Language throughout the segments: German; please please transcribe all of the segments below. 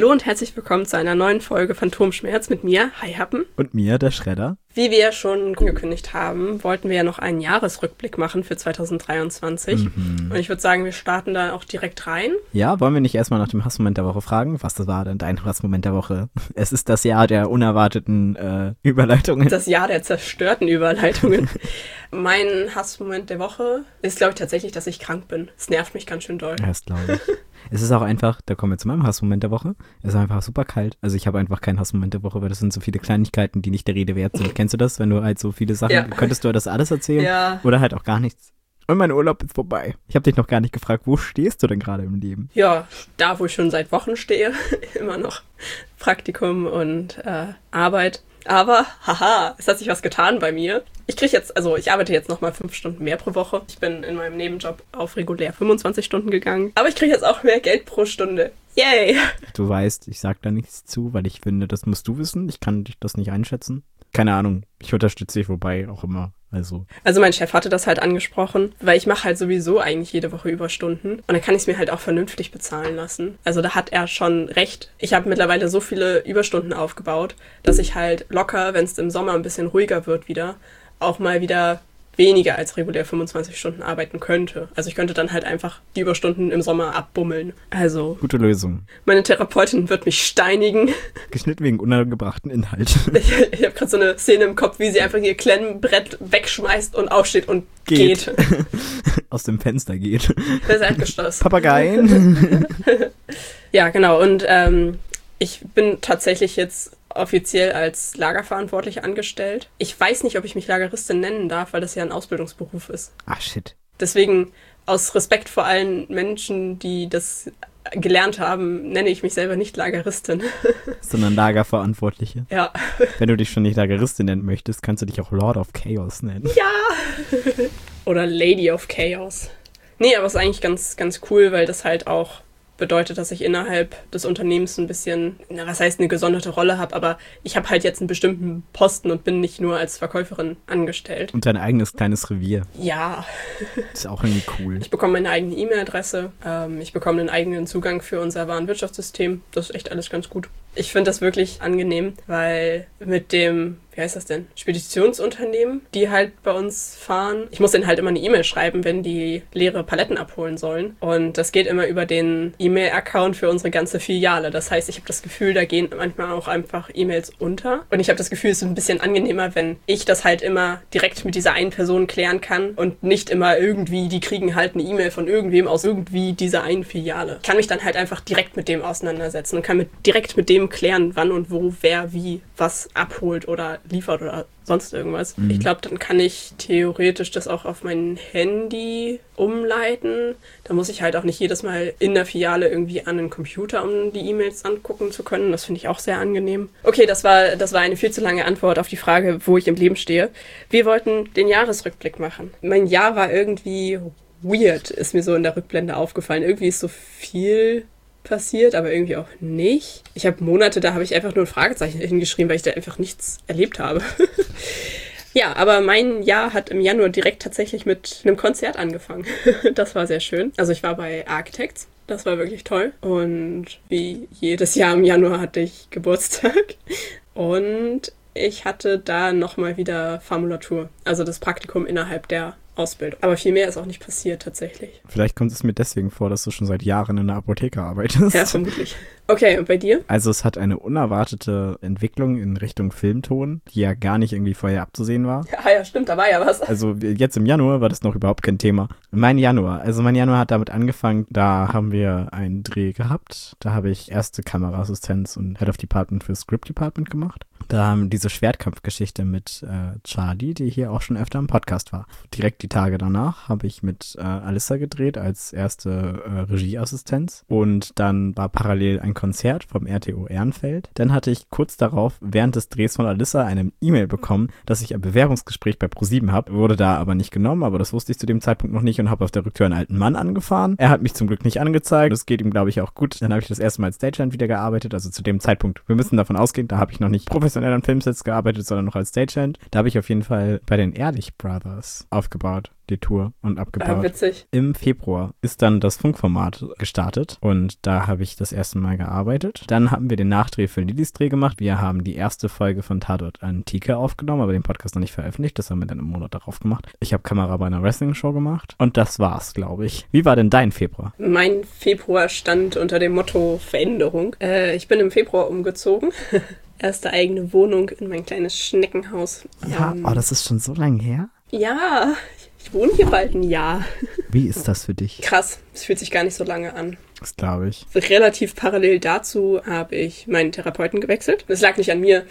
Hallo und herzlich willkommen zu einer neuen Folge Phantomschmerz mit mir, Hi Happen. Und mir, der Schredder. Wie wir ja schon angekündigt haben, wollten wir ja noch einen Jahresrückblick machen für 2023. Und ich würde sagen, wir starten da auch direkt rein. Ja, wollen wir nicht erstmal nach dem Hassmoment der Woche fragen? Was das war denn dein Hassmoment der Woche? Es ist das Jahr der unerwarteten Überleitungen. Das Jahr der zerstörten Überleitungen. Mein Hassmoment der Woche ist, glaube ich, tatsächlich, dass ich krank bin. Es nervt mich ganz schön doll. Ja, das glaube ich. Es ist auch einfach, da kommen wir zu meinem Hassmoment der Woche, es ist einfach super kalt. Also ich habe einfach keinen Hassmoment der Woche, weil das sind so viele Kleinigkeiten, die nicht der Rede wert sind. Kennst du das, wenn du halt so viele Sachen, könntest du das alles erzählen? Ja. Oder halt auch gar nichts. Und mein Urlaub ist vorbei. Ich habe dich noch gar nicht gefragt, wo stehst du denn gerade im Leben? Ja, da wo ich schon seit Wochen stehe, immer noch Praktikum und Arbeit. Aber, haha, es hat sich was getan bei mir. Ich arbeite jetzt nochmal 5 Stunden mehr pro Woche. Ich bin in meinem Nebenjob auf regulär 25 Stunden gegangen. Aber ich kriege jetzt auch mehr Geld pro Stunde. Yay! Du weißt, ich sag da nichts zu, weil ich finde, das musst du wissen. Ich kann dich das nicht einschätzen. Keine Ahnung, ich unterstütze dich, wobei auch immer. Also mein Chef hatte das halt angesprochen, weil ich mache halt sowieso eigentlich jede Woche Überstunden. Und dann kann ich es mir halt auch vernünftig bezahlen lassen. Also da hat er schon recht. Ich habe mittlerweile so viele Überstunden aufgebaut, dass ich halt locker, wenn es im Sommer ein bisschen ruhiger wird wieder, auch mal wieder weniger als regulär 25 Stunden arbeiten könnte. Also ich könnte dann halt einfach die Überstunden im Sommer abbummeln. Also gute Lösung. Meine Therapeutin wird mich steinigen. Geschnitten wegen unangebrachten Inhalt. Ich habe gerade so eine Szene im Kopf, wie sie einfach ihr Klemmbrett wegschmeißt und aufsteht und geht. Aus dem Fenster geht. Das Erdgeschoss. Papageien. Ja, genau. Und ich bin tatsächlich jetzt offiziell als Lagerverantwortliche angestellt. Ich weiß nicht, ob ich mich Lageristin nennen darf, weil das ja ein Ausbildungsberuf ist. Ah, shit. Deswegen, aus Respekt vor allen Menschen, die das gelernt haben, nenne ich mich selber nicht Lageristin. Sondern Lagerverantwortliche. Ja. Wenn du dich schon nicht Lageristin nennen möchtest, kannst du dich auch Lord of Chaos nennen. Ja! Oder Lady of Chaos. Nee, aber es ist eigentlich ganz, ganz cool, weil das halt auch bedeutet, dass ich innerhalb des Unternehmens ein bisschen, was heißt eine gesonderte Rolle habe, aber ich habe halt jetzt einen bestimmten Posten und bin nicht nur als Verkäuferin angestellt. Und dein eigenes kleines Revier. Ja. Das ist auch irgendwie cool. Ich bekomme meine eigene E-Mail-Adresse, ich bekomme einen eigenen Zugang für unser Warenwirtschaftssystem. Das ist echt alles ganz gut. Ich finde das wirklich angenehm, weil mit dem, wie heißt das denn, Speditionsunternehmen, die halt bei uns fahren, ich muss denen halt immer eine E-Mail schreiben, wenn die leere Paletten abholen sollen. Und das geht immer über den E-Mail-Account für unsere ganze Filiale. Das heißt, ich habe das Gefühl, da gehen manchmal auch einfach E-Mails unter. Und ich habe das Gefühl, es ist ein bisschen angenehmer, wenn ich das halt immer direkt mit dieser einen Person klären kann und nicht immer irgendwie, die kriegen halt eine E-Mail von irgendwem aus irgendwie dieser einen Filiale. Ich kann mich dann halt einfach direkt mit dem auseinandersetzen und kann direkt mit dem klären, wann und wo, wer, wie, was abholt oder liefert oder sonst irgendwas. Ich glaube, dann kann ich theoretisch das auch auf mein Handy umleiten. Da muss ich halt auch nicht jedes Mal in der Filiale irgendwie an den Computer, um die E-Mails angucken zu können. Das finde ich auch sehr angenehm. Okay, das war eine viel zu lange Antwort auf die Frage, wo ich im Leben stehe. Wir wollten den Jahresrückblick machen. Mein Jahr war irgendwie weird, ist mir so in der Rückblende aufgefallen. Irgendwie ist so viel passiert, aber irgendwie auch nicht. Ich habe Monate, da habe ich einfach nur ein Fragezeichen hingeschrieben, weil ich da einfach nichts erlebt habe. Ja, aber mein Jahr hat im Januar direkt tatsächlich mit einem Konzert angefangen. Das war sehr schön. Also ich war bei Architects. Das war wirklich toll. Und wie jedes Jahr im Januar hatte ich Geburtstag. Und ich hatte da nochmal wieder Formulatur. Also das Praktikum innerhalb der Ausbildung. Aber viel mehr ist auch nicht passiert tatsächlich. Vielleicht kommt es mir deswegen vor, dass du schon seit Jahren in der Apotheke arbeitest. Ja, vermutlich. Okay, und bei dir? Also es hat eine unerwartete Entwicklung in Richtung Filmton, die ja gar nicht irgendwie vorher abzusehen war. Ja, stimmt, da war ja was. Also jetzt im Januar war das noch überhaupt kein Thema. Mein Januar hat damit angefangen, da haben wir einen Dreh gehabt. Da habe ich erste Kameraassistenz und Head of Department für Script Department gemacht. Da haben wir diese Schwertkampfgeschichte mit Charlie, die hier auch schon öfter im Podcast war. Direkt die Tage danach habe ich mit Alissa gedreht als erste Regieassistenz und dann war parallel ein Konzert vom RTO Ehrenfeld. Dann hatte ich kurz darauf während des Drehs von Alissa eine E-Mail bekommen, dass ich ein Bewerbungsgespräch bei ProSieben habe. Wurde da aber nicht genommen, aber das wusste ich zu dem Zeitpunkt noch nicht und habe auf der Rücktür einen alten Mann angefahren. Er hat mich zum Glück nicht angezeigt. Das geht ihm, glaube ich, auch gut. Dann habe ich das erste Mal als Stagehand wieder gearbeitet. Also zu dem Zeitpunkt, wir müssen davon ausgehen, da habe ich noch nicht professionell an Filmsets gearbeitet, sondern noch als Stagehand. Da habe ich auf jeden Fall bei den Ehrlich Brothers aufgebaut. aufgebaut, die Tour und abgebaut. Ah, witzig. Im Februar ist dann das Funkformat gestartet und da habe ich das erste Mal gearbeitet. Dann haben wir den Nachdreh für Lillys Dreh gemacht. Wir haben die erste Folge von Tatort Antike aufgenommen, aber den Podcast noch nicht veröffentlicht. Das haben wir dann im Monat darauf gemacht. Ich habe Kamera bei einer Wrestling-Show gemacht und das war's, glaube ich. Wie war denn dein Februar? Mein Februar stand unter dem Motto Veränderung. Ich bin im Februar umgezogen. Erste eigene Wohnung in mein kleines Schneckenhaus. Ja, das ist schon so lange her. Ja, ich wohne hier bald ein Jahr. Wie ist das für dich? Krass, es fühlt sich gar nicht so lange an. Das glaube ich. Relativ parallel dazu habe ich meinen Therapeuten gewechselt. Das lag nicht an mir.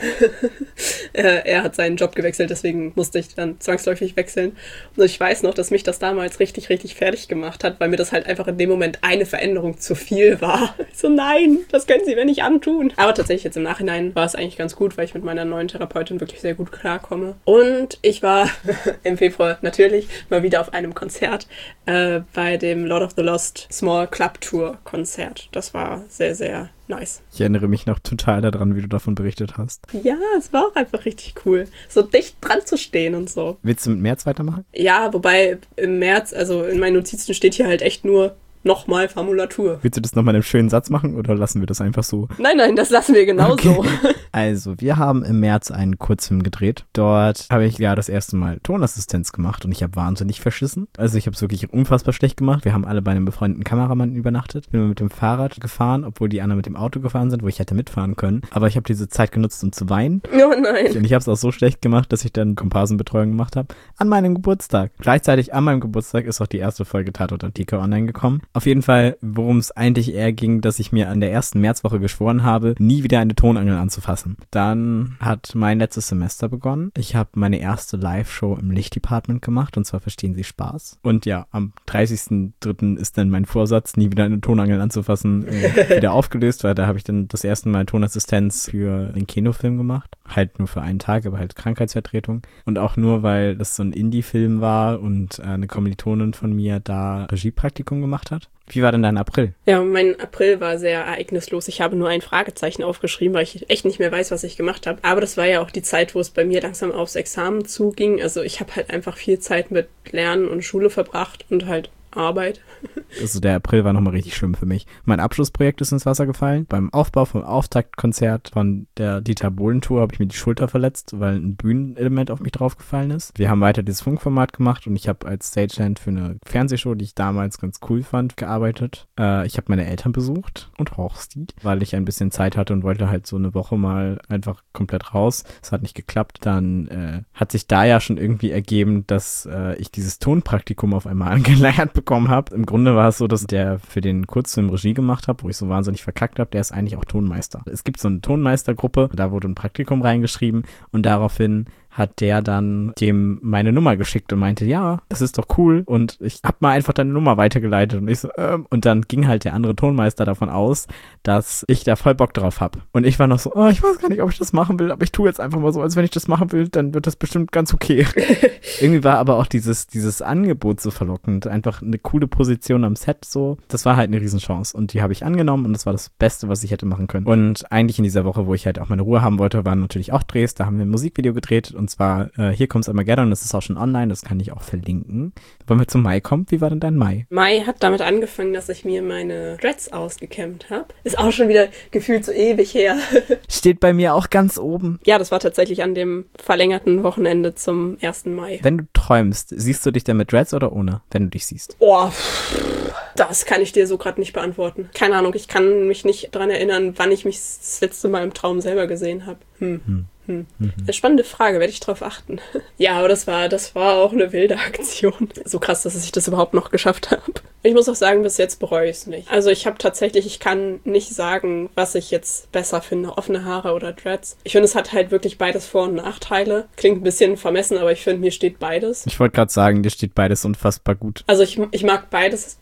Er hat seinen Job gewechselt, deswegen musste ich dann zwangsläufig wechseln. Und ich weiß noch, dass mich das damals richtig, richtig fertig gemacht hat, weil mir das halt einfach in dem Moment eine Veränderung zu viel war. So, nein, das können Sie mir nicht antun. Aber tatsächlich jetzt im Nachhinein war es eigentlich ganz gut, weil ich mit meiner neuen Therapeutin wirklich sehr gut klarkomme. Und ich war im Februar natürlich mal wieder auf einem Konzert bei dem Lord of the Lost Small Club Tour Konzert. Das war sehr, sehr nice. Ich erinnere mich noch total daran, wie du davon berichtet hast. Ja, es war auch einfach richtig cool. So dicht dran zu stehen und so. Willst du mit März weitermachen? Ja, wobei im März, also in meinen Notizen steht hier halt echt nur nochmal Formulatur. Willst du das nochmal in einem schönen Satz machen oder lassen wir das einfach so? Nein, das lassen wir genauso. Okay. Also, wir haben im März einen Kurzfilm gedreht. Dort habe ich ja das erste Mal Tonassistenz gemacht und ich habe wahnsinnig verschissen. Also ich habe es wirklich unfassbar schlecht gemacht. Wir haben alle bei einem befreundeten Kameramann übernachtet. Bin mit dem Fahrrad gefahren, obwohl die anderen mit dem Auto gefahren sind, wo ich hätte mitfahren können. Aber ich habe diese Zeit genutzt, um zu weinen. Oh nein. Und ich habe es auch so schlecht gemacht, dass ich dann Komparsenbetreuung gemacht habe. An meinem Geburtstag. Gleichzeitig an meinem Geburtstag ist auch die erste Folge Tatort Antike online gekommen. Auf jeden Fall, worum es eigentlich eher ging, dass ich mir an der ersten Märzwoche geschworen habe, nie wieder eine Tonangel anzufassen. Dann hat mein letztes Semester begonnen. Ich habe meine erste Live-Show im Lichtdepartment gemacht und zwar Verstehen Sie Spaß. Und ja, am 30.03. ist dann mein Vorsatz, nie wieder eine Tonangel anzufassen, wieder aufgelöst, weil da habe ich dann das erste Mal Tonassistenz für den Kinofilm gemacht. Halt nur für einen Tag, aber halt Krankheitsvertretung. Und auch nur, weil das so ein Indie-Film war und eine Kommilitonin von mir da Regiepraktikum gemacht hat. Wie war denn dein April? Ja, mein April war sehr ereignislos. Ich habe nur ein Fragezeichen aufgeschrieben, weil ich echt nicht mehr weiß, was ich gemacht habe. Aber das war ja auch die Zeit, wo es bei mir langsam aufs Examen zuging. Also ich habe halt einfach viel Zeit mit Lernen und Schule verbracht und halt Arbeit. Also der April war nochmal richtig schlimm für mich. Mein Abschlussprojekt ist ins Wasser gefallen. Beim Aufbau vom Auftaktkonzert von der Dieter Bohlen-Tour habe ich mir die Schulter verletzt, weil ein Bühnenelement auf mich draufgefallen ist. Wir haben weiter dieses Funkformat gemacht und ich habe als Stagehand für eine Fernsehshow, die ich damals ganz cool fand, gearbeitet. Ich habe meine Eltern besucht und Horsti, weil ich ein bisschen Zeit hatte und wollte halt so eine Woche mal einfach komplett raus. Es hat nicht geklappt. Dann hat sich da ja schon irgendwie ergeben, dass ich dieses Tonpraktikum auf einmal angeleiert bekommen habe. Im Grunde war es so, dass der für den Kurzfilm Regie gemacht hat, wo ich so wahnsinnig verkackt habe, der ist eigentlich auch Tonmeister. Es gibt so eine Tonmeistergruppe, da wurde ein Praktikum reingeschrieben und daraufhin hat der dann dem meine Nummer geschickt und meinte, ja, das ist doch cool und ich hab mal einfach deine Nummer weitergeleitet und ich so, und dann ging halt der andere Tonmeister davon aus, dass ich da voll Bock drauf hab. Und ich war noch so, ich weiß gar nicht, ob ich das machen will, aber ich tue jetzt einfach mal so, als wenn ich das machen will, dann wird das bestimmt ganz okay. Irgendwie war aber auch dieses Angebot so verlockend, einfach eine coole Position am Set so, das war halt eine Riesenchance und die habe ich angenommen und das war das Beste, was ich hätte machen können. Und eigentlich in dieser Woche, wo ich halt auch meine Ruhe haben wollte, waren natürlich auch Drehs, da haben wir ein Musikvideo gedreht und zwar Hier kommt's Armageddon, das ist auch schon online, das kann ich auch verlinken. Wollen wir zum Mai kommen? Wie war denn dein Mai? Mai hat damit angefangen, dass ich mir meine Dreads ausgekämmt habe. Ist auch schon wieder gefühlt so ewig her. Steht bei mir auch ganz oben. Ja, das war tatsächlich an dem verlängerten Wochenende zum 1. Mai. Wenn du träumst, siehst du dich denn mit Dreads oder ohne, wenn du dich siehst? Oh, das kann ich dir so gerade nicht beantworten. Keine Ahnung, ich kann mich nicht dran erinnern, wann ich mich das letzte Mal im Traum selber gesehen habe. Eine spannende Frage, werde ich drauf achten. Ja, aber das war auch eine wilde Aktion. So krass, dass ich das überhaupt noch geschafft habe. Ich muss auch sagen, bis jetzt bereue ich es nicht. Also ich kann nicht sagen, was ich jetzt besser finde, offene Haare oder Dreads. Ich finde, es hat halt wirklich beides Vor- und Nachteile. Klingt ein bisschen vermessen, aber ich finde, mir steht beides. Ich wollte gerade sagen, dir steht beides unfassbar gut. Also ich mag beides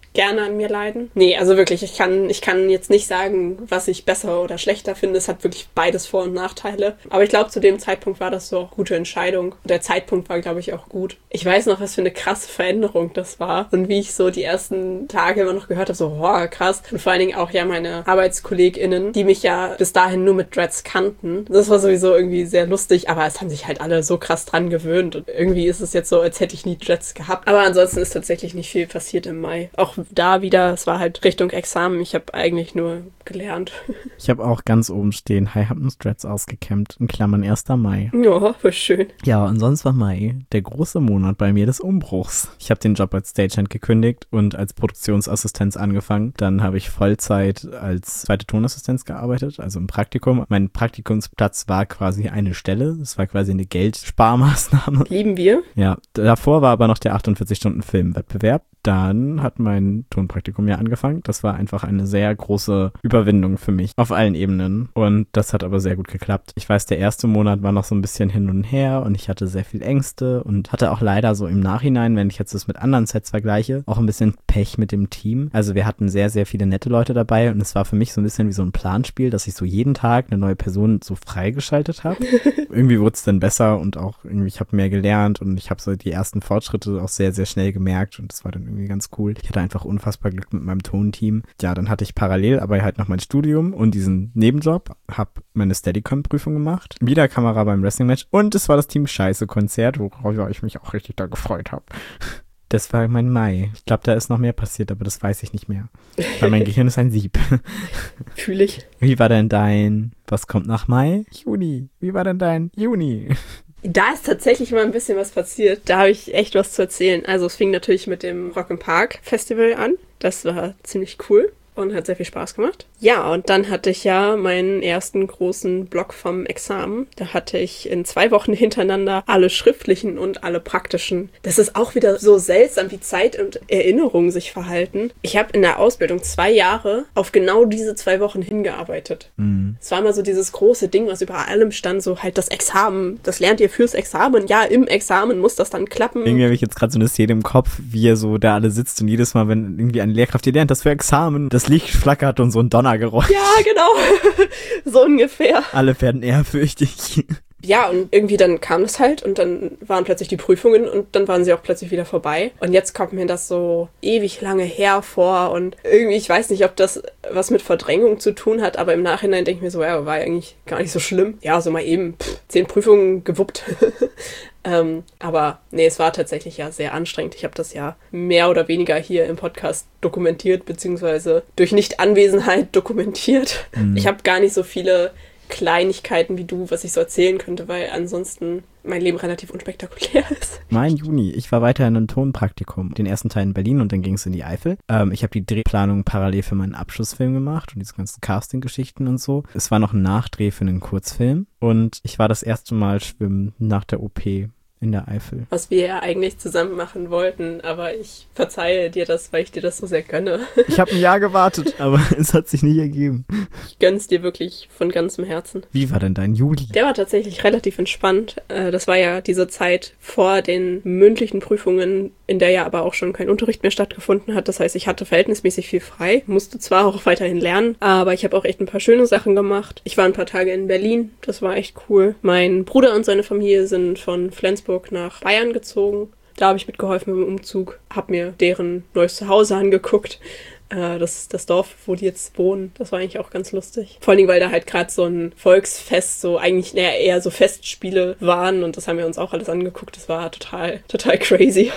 gerne an mir leiden. Nee, also wirklich, ich kann jetzt nicht sagen, was ich besser oder schlechter finde. Es hat wirklich beides Vor- und Nachteile. Aber ich glaube, zu dem Zeitpunkt war das so eine gute Entscheidung. Und der Zeitpunkt war, glaube ich, auch gut. Ich weiß noch, was für eine krasse Veränderung das war. Und wie ich so die ersten Tage immer noch gehört habe, so, boah, krass. Und vor allen Dingen auch ja meine ArbeitskollegInnen, die mich ja bis dahin nur mit Dreads kannten. Das war sowieso irgendwie sehr lustig, aber es haben sich halt alle so krass dran gewöhnt. Und irgendwie ist es jetzt so, als hätte ich nie Dreads gehabt. Aber ansonsten ist tatsächlich nicht viel passiert im Mai. Auch da wieder, es war halt Richtung Examen. Ich habe eigentlich nur gelernt. Ich habe auch ganz oben stehen, High Hampton Dreads ausgekämmt, in Klammern 1. Mai. Ja, voll schön. Ja, und sonst war Mai der große Monat bei mir des Umbruchs. Ich habe den Job als Stagehand gekündigt und als Produktionsassistenz angefangen. Dann habe ich Vollzeit als zweite Tonassistenz gearbeitet, also im Praktikum. Mein Praktikumsplatz war quasi eine Stelle. Es war quasi eine Geldsparmaßnahme. Lieben wir. Ja, davor war aber noch der 48-Stunden-Filmwettbewerb. Dann hat mein Tonpraktikum ja angefangen. Das war einfach eine sehr große Überwindung für mich auf allen Ebenen. Und das hat aber sehr gut geklappt. Ich weiß, der erste Monat war noch so ein bisschen hin und her und ich hatte sehr viel Ängste und hatte auch leider so im Nachhinein, wenn ich jetzt das mit anderen Sets vergleiche, auch ein bisschen Pech mit dem Team. Also wir hatten sehr, sehr viele nette Leute dabei und es war für mich so ein bisschen wie so ein Planspiel, dass ich so jeden Tag eine neue Person so freigeschaltet habe. Irgendwie wurde es dann besser und auch irgendwie, ich habe mehr gelernt und ich habe so die ersten Fortschritte auch sehr, sehr schnell gemerkt und das war dann irgendwie ganz cool. Ich hatte einfach unfassbar Glück mit meinem Tonteam. Ja, dann hatte ich parallel aber halt noch mein Studium und diesen Nebenjob, habe meine Steadicam-Prüfung gemacht, wieder Kamera beim Wrestling-Match und es war das Team Scheiße-Konzert, worauf ich mich auch richtig da gefreut habe. Das war mein Mai. Ich glaube, da ist noch mehr passiert, aber das weiß ich nicht mehr. Weil mein Gehirn ist ein Sieb. Fühle ich. Wie war denn dein, was kommt nach Mai? Juni. Wie war denn dein Juni? Da ist tatsächlich mal ein bisschen was passiert. Da habe ich echt was zu erzählen. Also es fing natürlich mit dem Rock im Park Festival an. Das war ziemlich cool und hat sehr viel Spaß gemacht. Ja, und dann hatte ich ja meinen ersten großen Block vom Examen. Da hatte ich in 2 Wochen hintereinander alle schriftlichen und alle praktischen. Das ist auch wieder so seltsam, wie Zeit und Erinnerung sich verhalten. Ich habe in der Ausbildung 2 Jahre auf genau diese 2 Wochen hingearbeitet. Es war immer so dieses große Ding, was über allem stand, so halt das Examen. Das lernt ihr fürs Examen. Ja, im Examen muss das dann klappen. Irgendwie habe ich jetzt gerade so eine Szene im Kopf, wie er so da alle sitzt und jedes Mal, wenn irgendwie eine Lehrkraft, ihr lernt das für Examen, das Licht flackert und so ein Donnergeräusch. Ja, genau. So ungefähr. Alle werden ehrfürchtig. Ja, und irgendwie dann kam das halt und dann waren plötzlich die Prüfungen und dann waren sie auch plötzlich wieder vorbei. Und jetzt kommt mir das so ewig lange her vor und irgendwie, ich weiß nicht, ob das was mit Verdrängung zu tun hat, aber im Nachhinein denke ich mir so, ja, war eigentlich gar nicht so schlimm. Ja, so mal eben 10 Prüfungen gewuppt. Aber nee, es war tatsächlich ja sehr anstrengend. Ich habe das ja mehr oder weniger hier im Podcast dokumentiert, beziehungsweise durch Nichtanwesenheit dokumentiert. Ich habe gar nicht so viele Kleinigkeiten wie du, was ich so erzählen könnte, weil ansonsten mein Leben relativ unspektakulär ist. Mein Juni. Ich war weiter in einem Tonpraktikum. Den ersten Teil in Berlin und dann ging es in die Eifel. Ich habe die Drehplanung parallel für meinen Abschlussfilm gemacht und diese ganzen Casting-Geschichten und so. Es war noch ein Nachdreh für einen Kurzfilm und ich war das erste Mal schwimmen nach der OP in der Eifel. Was wir ja eigentlich zusammen machen wollten, aber ich verzeihe dir das, weil ich dir das so sehr gönne. Ich habe ein Jahr gewartet, aber es hat sich nicht ergeben. Ich gönn's dir wirklich von ganzem Herzen. Wie war denn dein Juli? Der war tatsächlich relativ entspannt. Das war ja diese Zeit vor den mündlichen Prüfungen, in der ja aber auch schon kein Unterricht mehr stattgefunden hat. Das heißt, ich hatte verhältnismäßig viel frei, musste zwar auch weiterhin lernen, aber ich habe auch echt ein paar schöne Sachen gemacht. Ich war ein paar Tage in Berlin, das war echt cool. Mein Bruder und seine Familie sind von Flensburg nach Bayern gezogen. Da habe ich mitgeholfen beim Umzug, habe mir deren neues Zuhause angeguckt. Das Dorf, wo die jetzt wohnen, das war eigentlich auch ganz lustig. Vor allen Dingen, weil da halt gerade so ein Volksfest, so eigentlich eher so Festspiele waren und das haben wir uns auch alles angeguckt. Das war total crazy.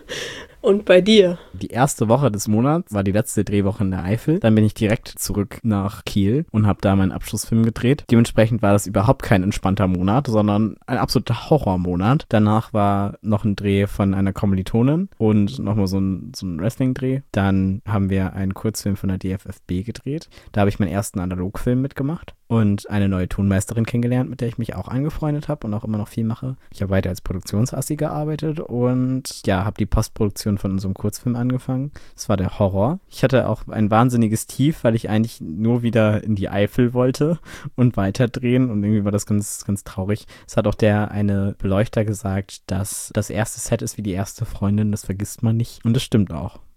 Und bei dir? Die erste Woche des Monats war die letzte Drehwoche in der Eifel. Dann bin ich direkt zurück nach Kiel und habe da meinen Abschlussfilm gedreht. Dementsprechend war das überhaupt kein entspannter Monat, sondern ein absoluter Horrormonat. Danach war noch ein Dreh von einer Kommilitonin und nochmal so ein Wrestling-Dreh. Dann haben wir einen Kurzfilm von der DFFB gedreht. Da habe ich meinen ersten Analogfilm mitgemacht und eine neue Tonmeisterin kennengelernt, mit der ich mich auch angefreundet habe und auch immer noch viel mache. Ich habe weiter als Produktionsassi gearbeitet und ja, habe die Postproduktion von unserem Kurzfilm angefangen. Das war der Horror. Ich hatte auch ein wahnsinniges Tief, weil ich eigentlich nur wieder in die Eifel wollte und weiterdrehen und irgendwie war das ganz, ganz traurig. Es hat auch der eine Beleuchter gesagt, dass das erste Set ist wie die erste Freundin, das vergisst man nicht und das stimmt auch.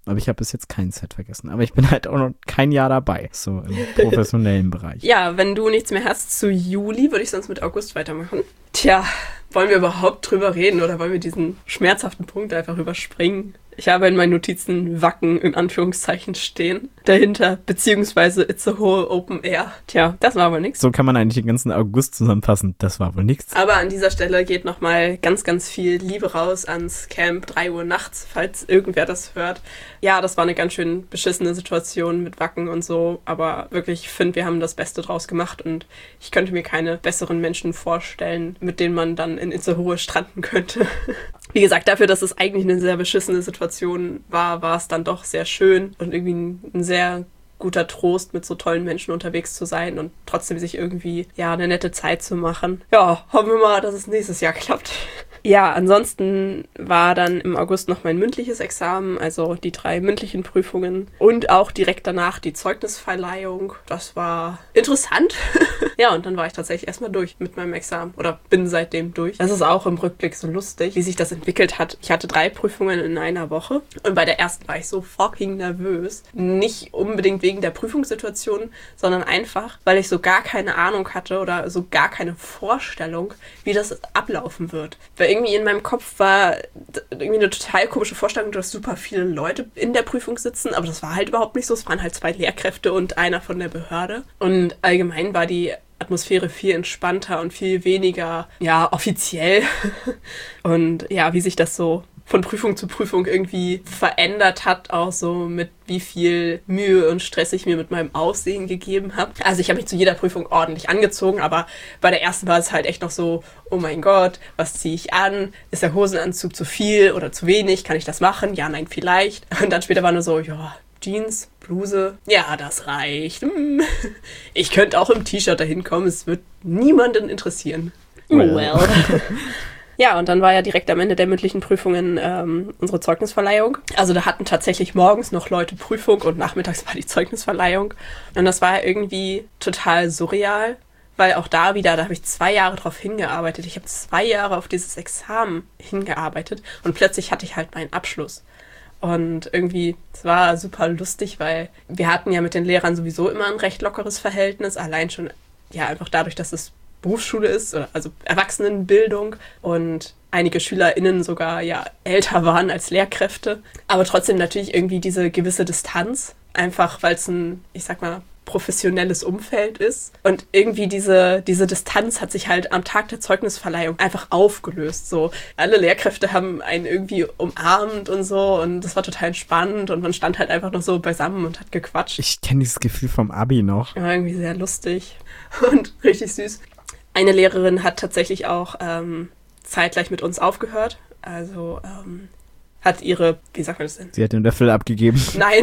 Aber ich habe bis jetzt kein Set vergessen. Aber ich bin halt auch noch kein Jahr dabei, so im professionellen Bereich. Ja, wenn du nichts mehr hast zu Juli, würde ich sonst mit August weitermachen. Tja, wollen wir überhaupt drüber reden oder wollen wir diesen schmerzhaften Punkt einfach überspringen? Ich habe in meinen Notizen Wacken in Anführungszeichen stehen. Dahinter, beziehungsweise It's a Whole Open Air. Tja, das war wohl nix. So kann man eigentlich den ganzen August zusammenfassen. Das war wohl nichts. Aber an dieser Stelle geht nochmal ganz, ganz viel Liebe raus ans Camp 3 Uhr nachts, falls irgendwer das hört. Ja, das war eine ganz schön beschissene Situation mit Wacken und so. Aber wirklich, ich finde, wir haben das Beste draus gemacht und ich könnte mir keine besseren Menschen vorstellen, mit denen man dann in Itzehoe stranden könnte. Wie gesagt, dafür, dass es eigentlich eine sehr beschissene Situation war, war es dann doch sehr schön und irgendwie ein sehr guter Trost, mit so tollen Menschen unterwegs zu sein und trotzdem sich irgendwie, ja, eine nette Zeit zu machen. Ja, hoffen wir mal, dass es nächstes Jahr klappt. Ja, ansonsten war dann im August noch mein mündliches Examen, also die 3 mündlichen Prüfungen und auch direkt danach die Zeugnisverleihung. Das war interessant. Ja, und dann war ich tatsächlich erstmal durch mit meinem Examen oder bin seitdem durch. Das ist auch im Rückblick so lustig, wie sich das entwickelt hat. Ich hatte 3 Prüfungen in einer Woche und bei der ersten war ich so fucking nervös. Nicht unbedingt wegen der Prüfungssituation, sondern einfach, weil ich so gar keine Ahnung hatte oder so gar keine Vorstellung, wie das ablaufen wird. Weil irgendwie in meinem Kopf war irgendwie eine total komische Vorstellung, dass super viele Leute in der Prüfung sitzen, aber das war halt überhaupt nicht so. Es waren halt 2 Lehrkräfte und einer von der Behörde. Und allgemein war die Atmosphäre viel entspannter und viel weniger, ja, offiziell. Und ja, wie sich das so von Prüfung zu Prüfung irgendwie verändert hat, auch so mit wie viel Mühe und Stress ich mir mit meinem Aussehen gegeben habe. Also ich habe mich zu jeder Prüfung ordentlich angezogen, aber bei der ersten war es halt echt noch so, oh mein Gott, was ziehe ich an? Ist der Hosenanzug zu viel oder zu wenig? Kann ich das machen? Ja, nein, vielleicht. Und dann später war nur so, ja, Jeans, Bluse, ja, das reicht. Ich könnte auch im T-Shirt dahin kommen, es wird niemanden interessieren. Well. Ja, und dann war ja direkt am Ende der mündlichen Prüfungen unsere Zeugnisverleihung. Also da hatten tatsächlich morgens noch Leute Prüfung und nachmittags war die Zeugnisverleihung. Und das war irgendwie total surreal, weil auch da habe ich 2 Jahre drauf hingearbeitet. Ich habe 2 Jahre auf dieses Examen hingearbeitet und plötzlich hatte ich halt meinen Abschluss. Und irgendwie, es war super lustig, weil wir hatten ja mit den Lehrern sowieso immer ein recht lockeres Verhältnis, allein schon ja einfach dadurch, dass es Berufsschule ist, also Erwachsenenbildung und einige SchülerInnen sogar ja älter waren als Lehrkräfte, aber trotzdem natürlich irgendwie diese gewisse Distanz, einfach weil es ein, ich sag mal, professionelles Umfeld ist. Und irgendwie diese Distanz hat sich halt am Tag der Zeugnisverleihung einfach aufgelöst. So, alle Lehrkräfte haben einen irgendwie umarmt und so und das war total spannend und man stand halt einfach noch so beisammen und hat gequatscht. Ich kenne dieses Gefühl vom Abi noch. Ja, irgendwie sehr lustig und richtig süß. Eine Lehrerin hat tatsächlich auch zeitgleich mit uns aufgehört. Also hat ihre, wie sagt man das denn? Sie hat den Löffel abgegeben. Nein,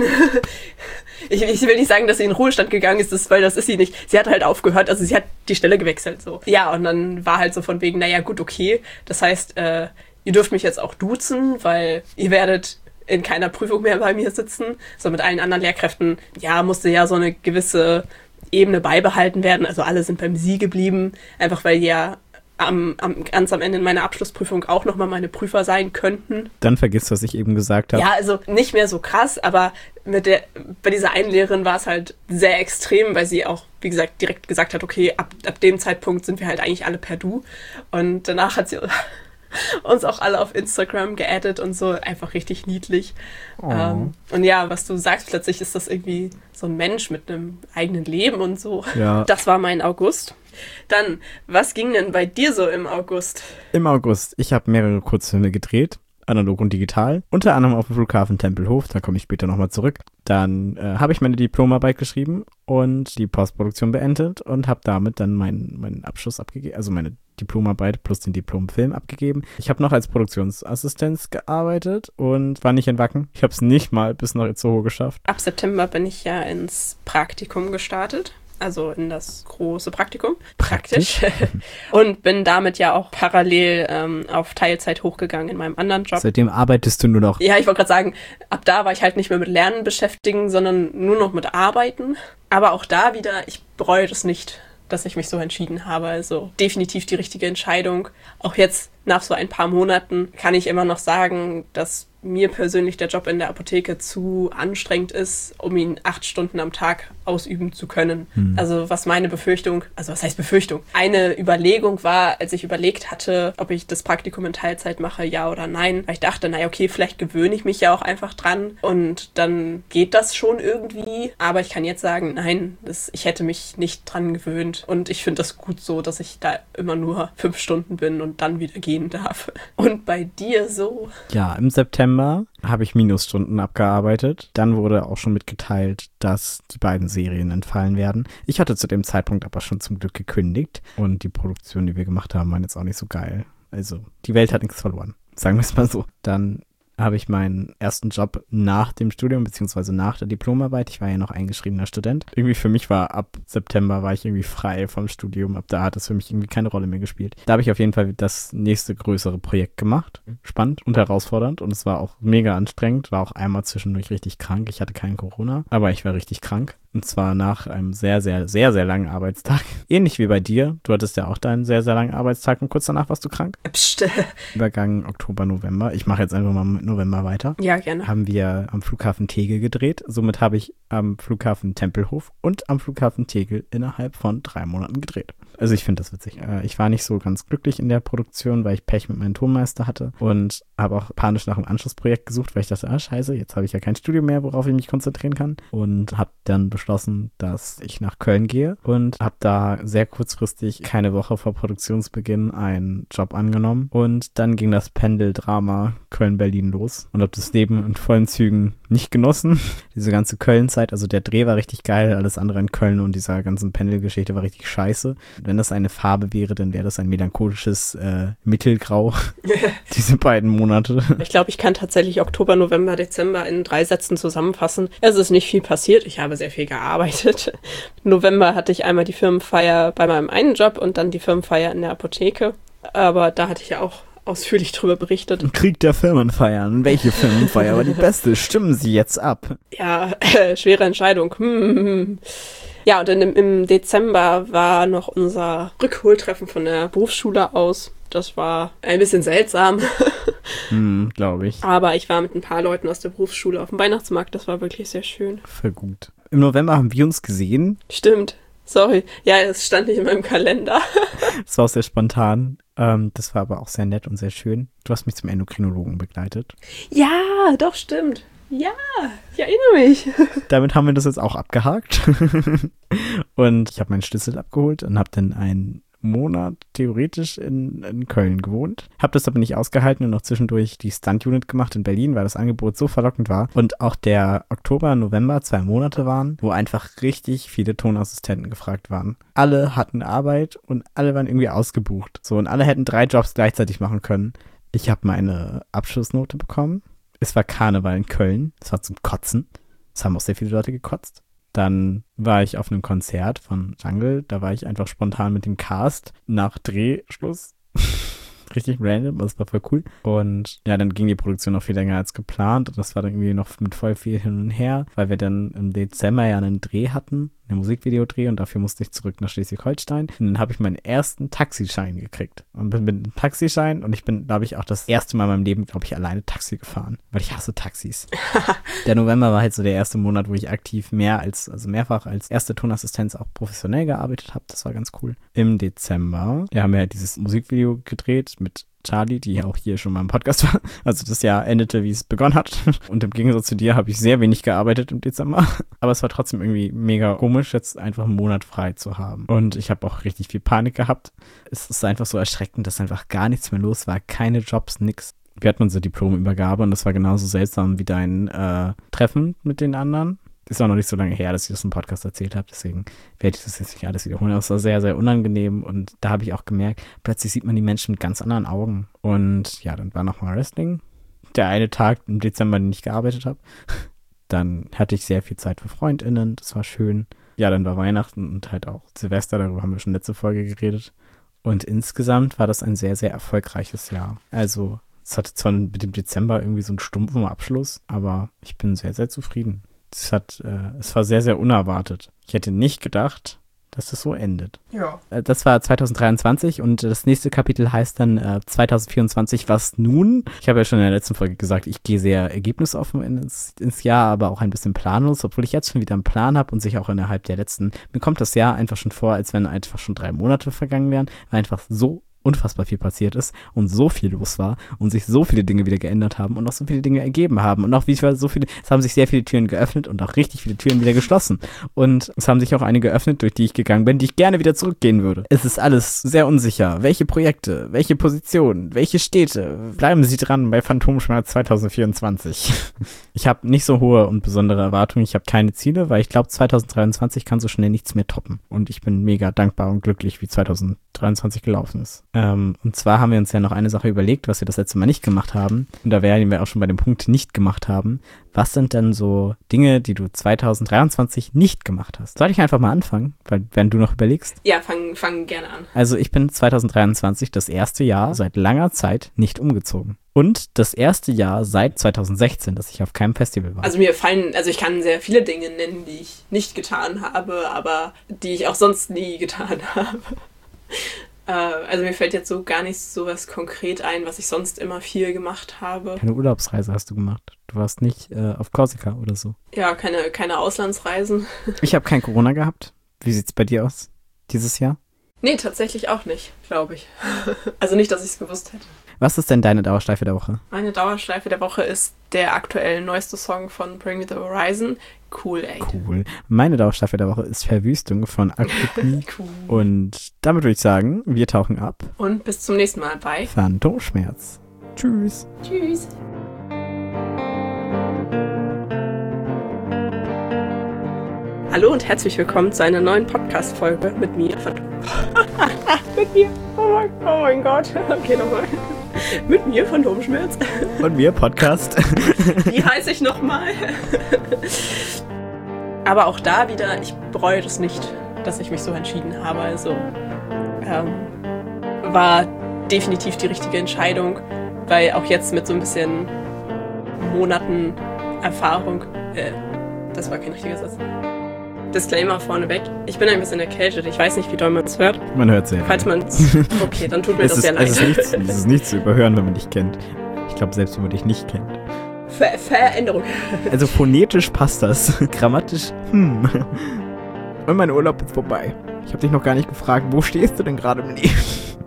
ich will nicht sagen, dass sie in Ruhestand gegangen ist, weil das ist sie nicht. Sie hat halt aufgehört, also sie hat die Stelle gewechselt. So. Ja, und dann war halt so von wegen, naja gut, okay. Das heißt, ihr dürft mich jetzt auch duzen, weil ihr werdet in keiner Prüfung mehr bei mir sitzen. So mit allen anderen Lehrkräften, ja, musste ja so eine gewisse Ebene beibehalten werden. Also alle sind beim Sie geblieben, einfach weil die ja ganz am Ende in meiner Abschlussprüfung auch nochmal meine Prüfer sein könnten. Dann vergisst, was ich eben gesagt habe. Ja, also nicht mehr so krass, aber bei dieser einen Lehrerin war es halt sehr extrem, weil sie auch, wie gesagt, direkt gesagt hat, okay, ab dem Zeitpunkt sind wir halt eigentlich alle per Du. Und danach hat sie uns auch alle auf Instagram geaddet und so, einfach richtig niedlich. Oh. Und ja, was du sagst, plötzlich ist das irgendwie so ein Mensch mit einem eigenen Leben und so. Ja. Das war mein August. Dann, was ging denn bei dir so im August? Im August, ich habe mehrere Kurzfilme gedreht, analog und digital, unter anderem auf dem Flughafen Tempelhof, da komme ich später nochmal zurück. Dann habe ich meine Diplomarbeit geschrieben und die Postproduktion beendet und habe damit dann meinen Abschluss abgegeben, also meine Diplomarbeit plus den Diplomfilm abgegeben. Ich habe noch als Produktionsassistenz gearbeitet und war nicht in Wacken. Ich habe es nicht mal bis nach Itzehoe geschafft. Ab September bin ich ja ins Praktikum gestartet. Also in das große Praktikum. Praktisch. Und bin damit ja auch parallel auf Teilzeit hochgegangen in meinem anderen Job. Seitdem arbeitest du nur noch. Ja, ich wollte gerade sagen, ab da war ich halt nicht mehr mit Lernen beschäftigen, sondern nur noch mit Arbeiten. Aber auch da wieder, ich bereue das nicht, dass ich mich so entschieden habe. Also definitiv die richtige Entscheidung. Auch jetzt nach so ein paar Monaten kann ich immer noch sagen, dass mir persönlich der Job in der Apotheke zu anstrengend ist, um ihn 8 Stunden am Tag ausüben zu können. Also was meine Befürchtung, also was heißt Befürchtung? Eine Überlegung war, als ich überlegt hatte, ob ich das Praktikum in Teilzeit mache, ja oder nein, weil ich dachte, naja, okay, vielleicht gewöhne ich mich ja auch einfach dran und dann geht das schon irgendwie. Aber ich kann jetzt sagen, nein, ich hätte mich nicht dran gewöhnt und ich finde das gut so, dass ich da immer nur 5 Stunden bin und dann wieder gehen darf. Und bei dir so? Ja, im September habe ich Minusstunden abgearbeitet. Dann wurde auch schon mitgeteilt, dass die beiden Serien entfallen werden. Ich hatte zu dem Zeitpunkt aber schon zum Glück gekündigt und die Produktion, die wir gemacht haben, waren jetzt auch nicht so geil. Also, die Welt hat nichts verloren. Sagen wir es mal so. Dann habe ich meinen ersten Job nach dem Studium, beziehungsweise nach der Diplomarbeit. Ich war ja noch eingeschriebener Student. Irgendwie für mich ab September war ich irgendwie frei vom Studium. Ab da hat es für mich irgendwie keine Rolle mehr gespielt. Da habe ich auf jeden Fall das nächste größere Projekt gemacht. Spannend und herausfordernd und es war auch mega anstrengend. War auch einmal zwischendurch richtig krank. Ich hatte kein Corona, aber ich war richtig krank. Und zwar nach einem sehr, sehr, sehr, sehr langen Arbeitstag. Ähnlich wie bei dir. Du hattest ja auch deinen sehr, sehr langen Arbeitstag und kurz danach warst du krank. Psst. Übergang Oktober, November. Ich mache jetzt einfach mal mit November weiter. Ja, gerne. Haben wir am Flughafen Tegel gedreht. Somit habe ich am Flughafen Tempelhof und am Flughafen Tegel innerhalb von 3 Monaten gedreht. Also ich finde das witzig. Ich war nicht so ganz glücklich in der Produktion, weil ich Pech mit meinem Tonmeister hatte und habe auch panisch nach einem Anschlussprojekt gesucht, weil ich dachte, scheiße, jetzt habe ich ja kein Studio mehr, worauf ich mich konzentrieren kann. Und habe dann beschlossen, dass ich nach Köln gehe und habe da sehr kurzfristig, keine Woche vor Produktionsbeginn, einen Job angenommen. Und dann ging das Pendeldrama Köln-Berlin los und habe das Leben in vollen Zügen nicht genossen. Diese ganze Köln-Zeit, also der Dreh war richtig geil, alles andere in Köln und dieser ganzen Pendelgeschichte war richtig scheiße. Wenn das eine Farbe wäre, dann wäre das ein melancholisches Mittelgrau. Diese beiden Monate. Ich glaube, ich kann tatsächlich Oktober, November, Dezember in 3 Sätzen zusammenfassen. Es ist nicht viel passiert. Ich habe sehr viel gearbeitet. Im November hatte ich einmal die Firmenfeier bei meinem einen Job und dann die Firmenfeier in der Apotheke. Aber da hatte ich ja auch ausführlich drüber berichtet. Krieg der Firmenfeiern. Welche Firmenfeier war die beste? Stimmen Sie jetzt ab. Ja, schwere Entscheidung. Ja, und im Dezember war noch unser Rückholtreffen von der Berufsschule aus. Das war ein bisschen seltsam. Glaube ich. Aber ich war mit ein paar Leuten aus der Berufsschule auf dem Weihnachtsmarkt. Das war wirklich sehr schön. Voll gut. Im November haben wir uns gesehen. Stimmt. Sorry. Ja, es stand nicht in meinem Kalender. Das war auch sehr spontan. Das war aber auch sehr nett und sehr schön. Du hast mich zum Endokrinologen begleitet. Ja, doch, stimmt. Ja, ich erinnere mich. Damit haben wir das jetzt auch abgehakt. Und ich habe meinen Schlüssel abgeholt und habe dann einen Monat theoretisch in Köln gewohnt. Habe das aber nicht ausgehalten und noch zwischendurch die Stunt-Unit gemacht in Berlin, weil das Angebot so verlockend war. Und auch der Oktober, November 2 Monate waren, wo einfach richtig viele Tonassistenten gefragt waren. Alle hatten Arbeit und alle waren irgendwie ausgebucht. So, und alle hätten 3 Jobs gleichzeitig machen können. Ich habe meine Abschlussnote bekommen. Es war Karneval in Köln. Es war zum Kotzen. Es haben auch sehr viele Leute gekotzt. Dann war ich auf einem Konzert von Jungle. Da war ich einfach spontan mit dem Cast nach Drehschluss. Richtig random, aber es war voll cool. Und ja, dann ging die Produktion noch viel länger als geplant. Und das war dann irgendwie noch mit voll viel hin und her, weil wir dann im Dezember ja einen Dreh hatten, einen Musikvideodreh, und dafür musste ich zurück nach Schleswig-Holstein. Und dann habe ich meinen ersten Taxischein gekriegt. Und bin mit einem Taxischein, und ich bin, glaube ich, auch das erste Mal in meinem Leben, glaube ich, alleine Taxi gefahren, weil ich hasse Taxis. Der November war halt so der erste Monat, wo ich aktiv mehrfach als erste Tonassistenz auch professionell gearbeitet habe. Das war ganz cool. Im Dezember, ja, haben wir halt dieses Musikvideo gedreht mit Charlie, die ja auch hier schon mal im Podcast war. Also das Jahr endete, wie es begonnen hat. Und im Gegensatz zu dir habe ich sehr wenig gearbeitet im Dezember. Aber es war trotzdem irgendwie mega komisch, jetzt einfach einen Monat frei zu haben. Und ich habe auch richtig viel Panik gehabt. Es ist einfach so erschreckend, dass einfach gar nichts mehr los war. Keine Jobs, nix. Wir hatten unsere Diplomübergabe und das war genauso seltsam wie dein Treffen mit den anderen. Ist auch noch nicht so lange her, dass ich das im Podcast erzählt habe, deswegen werde ich das jetzt nicht alles wiederholen. Aber es war sehr, sehr unangenehm und da habe ich auch gemerkt, plötzlich sieht man die Menschen mit ganz anderen Augen. Und ja, dann war nochmal Wrestling. Der eine Tag im Dezember, den ich gearbeitet habe. Dann hatte ich sehr viel Zeit für FreundInnen, das war schön. Ja, dann war Weihnachten und halt auch Silvester, darüber haben wir schon letzte Folge geredet. Und insgesamt war das ein sehr, sehr erfolgreiches Jahr. Also es hatte zwar mit dem Dezember irgendwie so einen stumpfen Abschluss, aber ich bin sehr, sehr zufrieden. Es war sehr, sehr unerwartet. Ich hätte nicht gedacht, dass es so endet. Ja. Das war 2023 und das nächste Kapitel heißt dann 2024, was nun? Ich habe ja schon in der letzten Folge gesagt, ich gehe sehr ergebnisoffen ins Jahr, aber auch ein bisschen planlos, obwohl ich jetzt schon wieder einen Plan habe und sich auch innerhalb der mir kommt das Jahr einfach schon vor, als wenn einfach schon 3 Monate vergangen wären, weil einfach so unfassbar viel passiert ist und so viel los war und sich so viele Dinge wieder geändert haben und auch so viele Dinge ergeben haben und auch es haben sich sehr viele Türen geöffnet und auch richtig viele Türen wieder geschlossen und es haben sich auch einige geöffnet, durch die ich gegangen bin, die ich gerne wieder zurückgehen würde. Es ist alles sehr unsicher. Welche Projekte, welche Positionen, welche Städte? Bleiben Sie dran bei Phantomschmerz 2024. Ich habe nicht so hohe und besondere Erwartungen, ich habe keine Ziele, weil ich glaube 2023 kann so schnell nichts mehr toppen und ich bin mega dankbar und glücklich, wie 2023 gelaufen ist. Und zwar haben wir uns ja noch eine Sache überlegt, was wir das letzte Mal nicht gemacht haben. Und da wären wir auch schon bei dem Punkt nicht gemacht haben. Was sind denn so Dinge, die du 2023 nicht gemacht hast? Soll ich einfach mal anfangen, während du noch überlegst? Ja, fang gerne an. Also ich bin 2023 das erste Jahr seit langer Zeit nicht umgezogen. Und das erste Jahr seit 2016, dass ich auf keinem Festival war. Also ich kann sehr viele Dinge nennen, die ich nicht getan habe, aber die ich auch sonst nie getan habe. Also mir fällt jetzt so gar nicht so was konkret ein, was ich sonst immer viel gemacht habe. Keine Urlaubsreise hast du gemacht? Du warst nicht auf Korsika oder so? Ja, keine Auslandsreisen. Ich habe kein Corona gehabt. Wie sieht's bei dir aus dieses Jahr? Nee, tatsächlich auch nicht, glaube ich. Also nicht, dass ich es gewusst hätte. Was ist denn deine Dauerschleife der Woche? Meine Dauerschleife der Woche ist der aktuell neueste Song von Bring Me The Horizon, Cool Aid. Cool. Meine Dauerschleife der Woche ist Verwüstung von Agrippni. Cool. Und damit würde ich sagen, wir tauchen ab. Und bis zum nächsten Mal bei Phantomschmerz. Tschüss. Tschüss. Hallo und herzlich willkommen zu einer neuen Podcast-Folge mit mir. Mit mir? Oh mein Gott. Okay, nochmal. Mit mir, Phantomschmerz. Und mir, Podcast. Wie heiße ich nochmal? Aber auch da wieder, ich bereue das nicht, dass ich mich so entschieden habe. Also war definitiv die richtige Entscheidung, weil auch jetzt mit so ein bisschen Monaten Erfahrung, das war kein richtiger Satz. Disclaimer vorneweg, ich bin ein bisschen erkältet, ich weiß nicht, wie doll man es hört. Man hört es ja. Falls man es... Okay, dann tut mir das sehr leid. Es ist nichts zu überhören, wenn man dich kennt. Ich glaube, selbst wenn man dich nicht kennt. Veränderung. Also phonetisch passt das. Grammatisch, Und mein Urlaub ist vorbei. Ich habe dich noch gar nicht gefragt, wo stehst du denn gerade im Leben?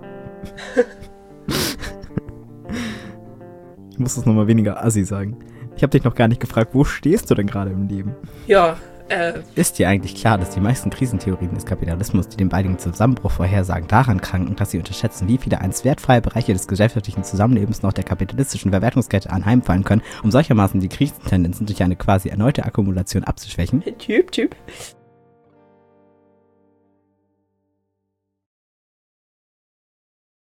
Ich muss das nochmal weniger assi sagen. Ich habe dich noch gar nicht gefragt, wo stehst du denn gerade im Leben? Ja, Ist dir eigentlich klar, dass die meisten Krisentheorien des Kapitalismus, die den baldigen Zusammenbruch vorhersagen, daran kranken, dass sie unterschätzen, wie viele einst wertfreie Bereiche des gesellschaftlichen Zusammenlebens noch der kapitalistischen Verwertungskette anheimfallen können, um solchermaßen die Krisentendenzen durch eine quasi erneute Akkumulation abzuschwächen? Typ.